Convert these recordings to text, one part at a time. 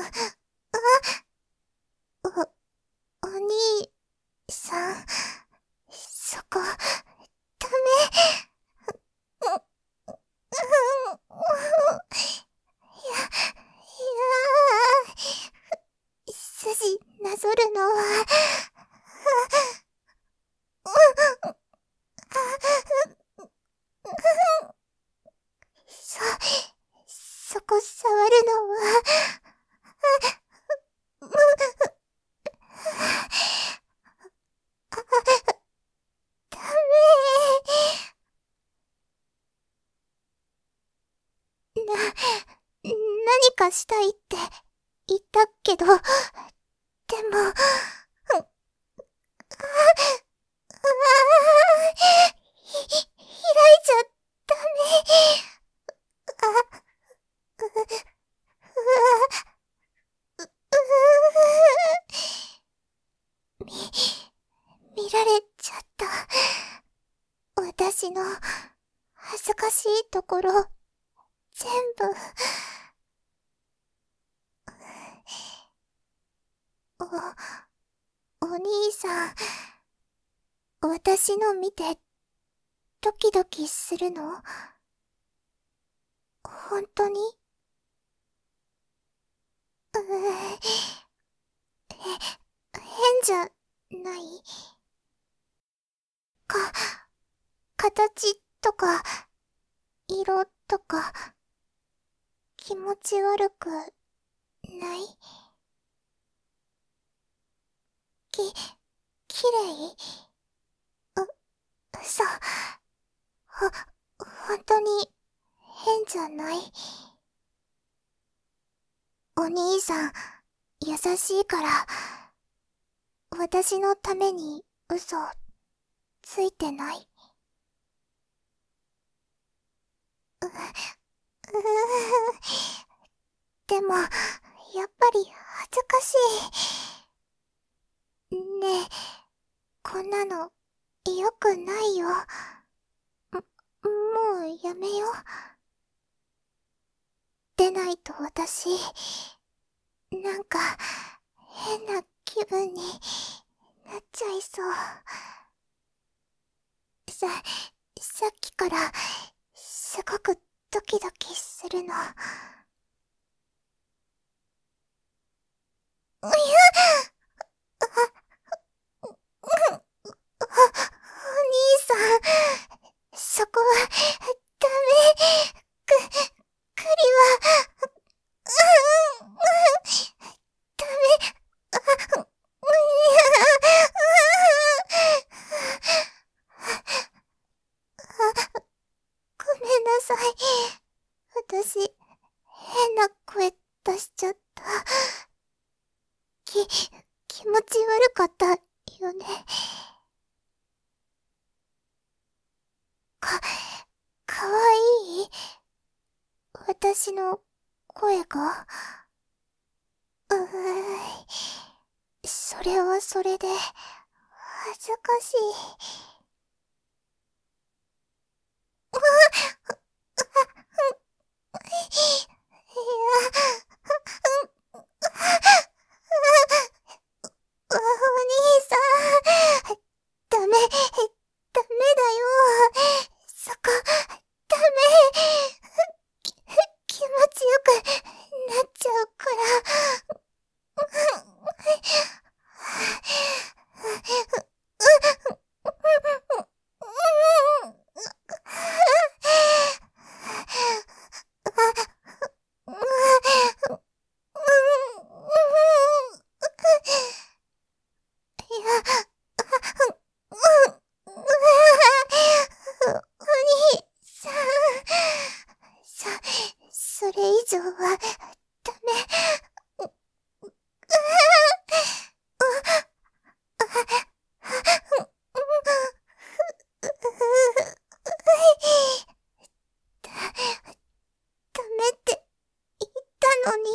お兄さん、そこ、ダメ。筋なぞるのは、そこ触るのは、ダメ。何かしたいって言ったけど、でも、開いちゃダメ。見られちゃった。私の恥ずかしいところ、全部。お兄さん、私の見て、ドキドキするの？本当に？変じゃない？形とか、色とか、気持ち悪くない？きれい？嘘。本当に、変じゃない？お兄さん、優しいから、私のために嘘、ついてない？でも、やっぱり恥ずかしい。ねえ、こんなの、良くないよ。もうやめよう。でないと私、なんか、変な気分になっちゃいそう。さっきから、すごくドキドキするの。お兄さん、そこは、ダメ。クリは、ダメ。ごめんなさい。私、変な声出しちゃった。気持ち悪かったよね。かわいい？私の声が？それはそれで、恥ずかしい。いや、お兄さん、ダメ、ダメだよ。そこ、ダメ。気持ちよくなっちゃうから。お兄さん、それ以上はダメ。ダメって言ったのに。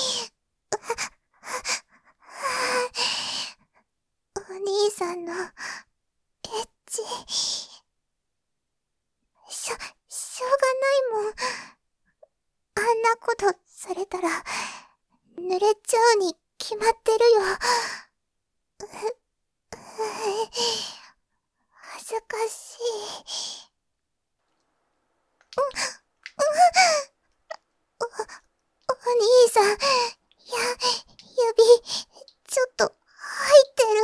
お兄さんのエッチ、しょうがないもん。あんなことされたら、 濡れちゃうに決まってるよ。恥ずかしい。お兄さん、指、ちょっと入ってる。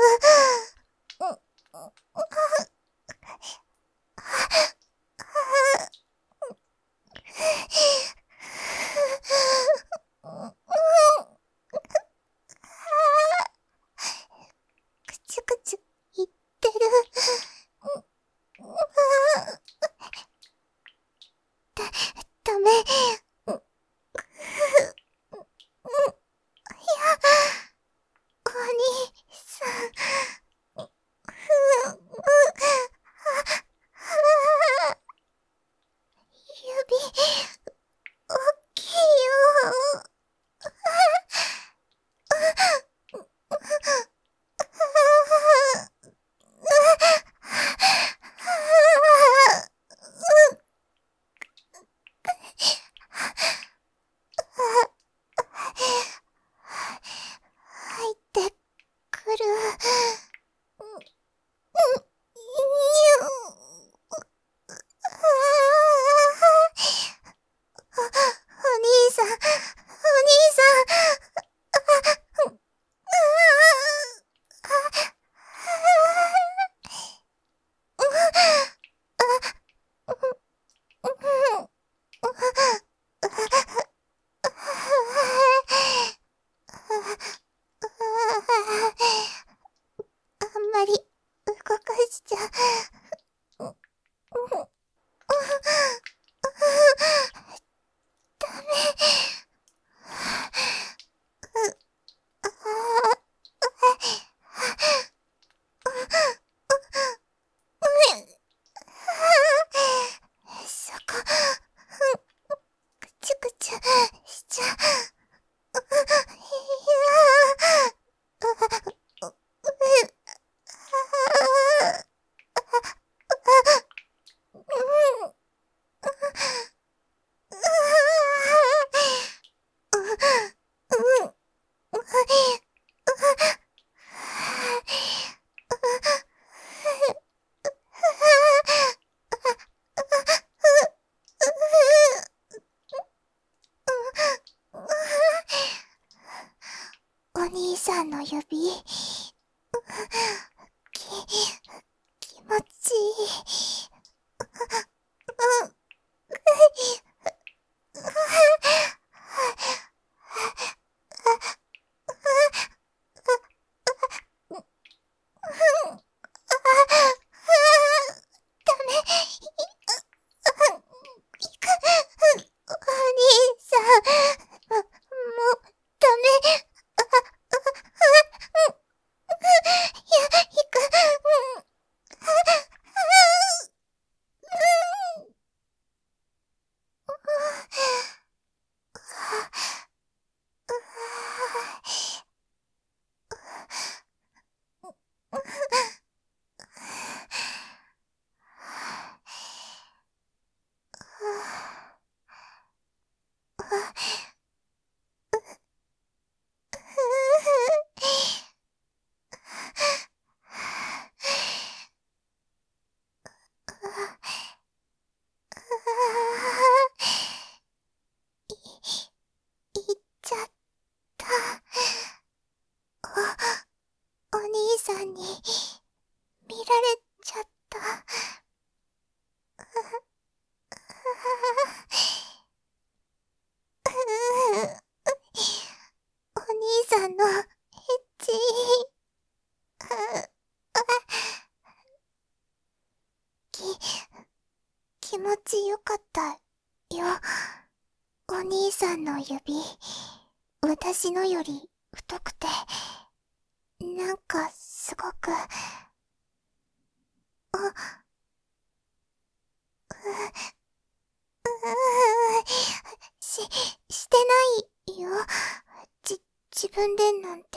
くちゅくちゅ言ってる。ダメ。お兄さん。指、大きいよ。入ってくる。お兄さん、お兄さん。あんまり動かしちゃ。ダメ。そこ、くちゅくちゅしちゃ。お兄さんの指、気持ちいい。ダメ。お兄さん、もうダメ。行く。行っちゃった。お兄さんに見られちゃった。お兄さんのエッチ。気持ちよかったよ。お兄さんの指、私のより太くて、なんかすごく、してないよ。自分でなんて。